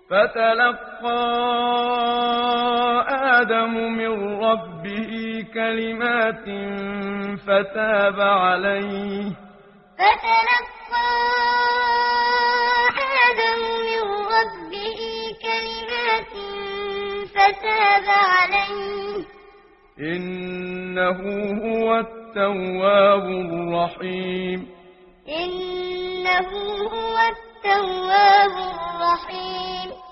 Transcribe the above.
فتلقى آدم من ربه كلمات فتاب عليه فتلقى آدم من ربه كلمات فتاب عليه إنه هو التواب الرحيم إنه هو التواب الرحيم